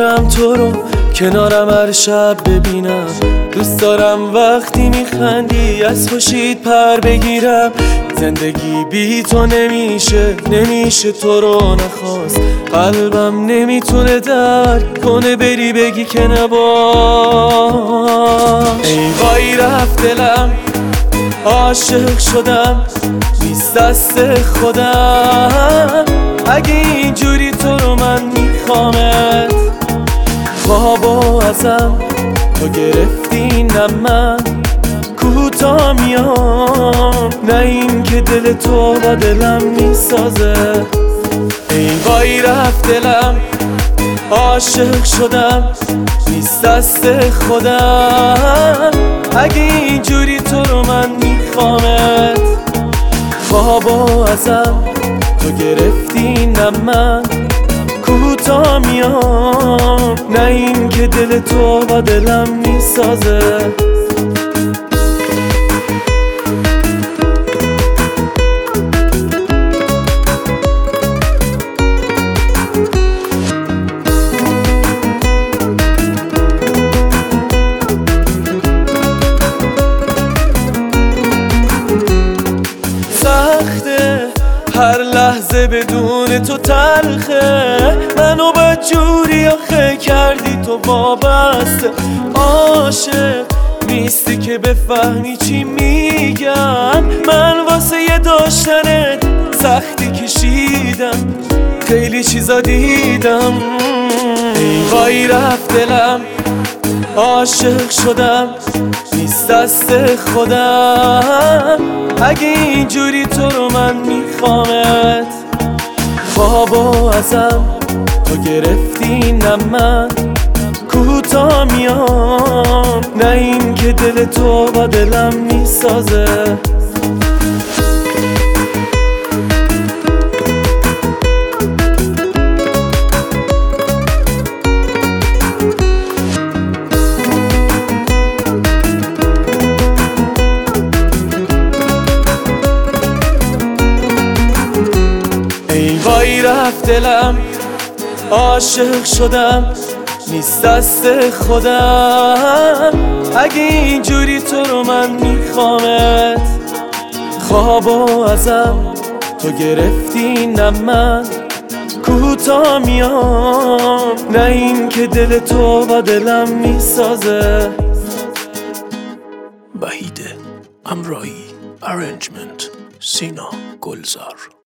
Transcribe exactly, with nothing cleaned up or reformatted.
دارم تو رو کنارم هر شب ببینم. دوست دارم وقتی میخندی از خورشید پر بگیرم. زندگی بی تو نمیشه، نمیشه تو رو نخواست. قلبم نمیتونه درک کنه بری بگی که نباش. ای وای رفت دلم، عاشق شدم، نیست دست خودم. اگه اینجوری تو رو من میخوامت، خوابو ازم تو گرفتی نه من کوتا میام. نه این که دل تو با دلم میسازه. ای وای رفت دلم، عاشق شدم، نیست دست خودم. اگه اینجوری تو رو من میخوامت، خوابو ازم تو گرفتی نه من کوتا میام. نه این که دل تو با دلم میسازه. هر لحظه بدون تو تلخه، منو بدجوری آخه کردی تو وابسته. عاشق نیستی که بفهمی چی میگم. من واسه یه داشتنت سختی کشیدم، خیلی چیزا دیدم. ای وای رفت دلم، عاشق شدم، نیست دست خودم. اگه اینجوری تو رو من میخوامت، خوابو ازم تو گرفتی نه من کوتا میام. نه این که دل تو با دلم میسازه. ای وای رفت دلم، عاشق شدم، نیست دست خودم. اگه اینجوری تو رو من میخوامت، خوابو ازم تو گرفتی نه من کوتا میام. نه این که دل تو با دلم میسازه. وحید امرایی، ارنجمنت سینا گلزار.